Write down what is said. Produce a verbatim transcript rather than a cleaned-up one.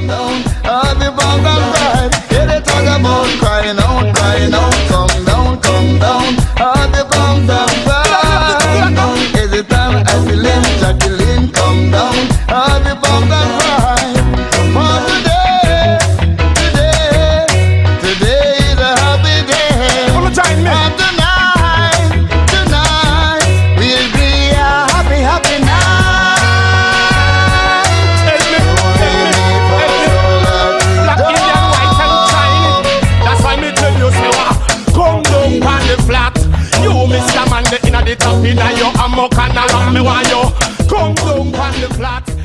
come down. All the bump and ride. Yeah, they talk about crying out, crying out. Come down, come down. All the bump and ride. Is it time I feel him, Jacqueline, come down. All the bump and ride. For today, today, today is a happy day. All the time, man. And tonight, tonight will be a happy, happy night. Mister Man, the inna the top inna your amok and around me while you come down on the flat.